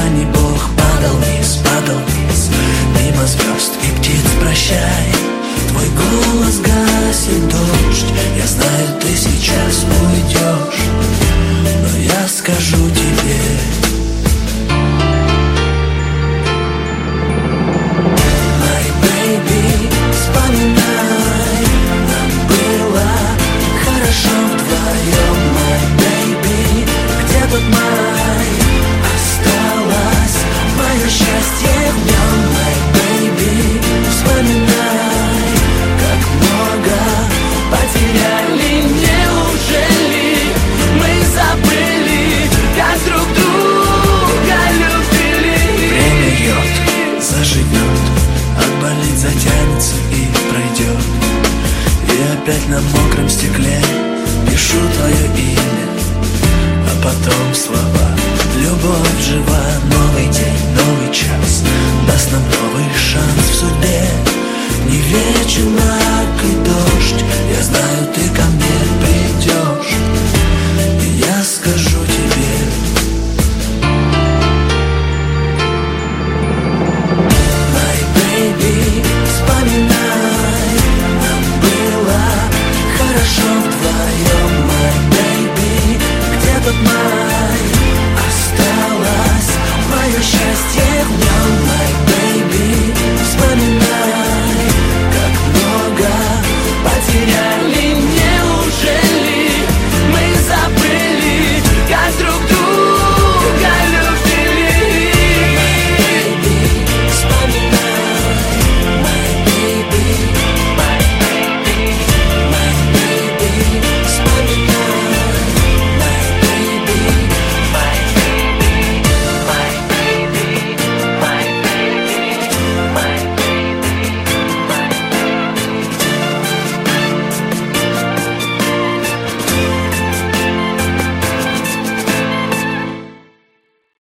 не Бог, падал вниз, мимо звезд и птиц прощай. Твой голос гасит дождь, я знаю, ты сейчас уйдешь, но я скажу тебе: My baby, вспоминай, нам было хорошо вдвоем. My baby, где тот май? Осталось мое счастье в нем. My baby, вспоминай, как много потеряли. Неужели мы забыли, как друг друга любили? Время льет, заживет, отболит, затянется и пройдет. И опять на мокром стекле пишу твое имя, а потом слова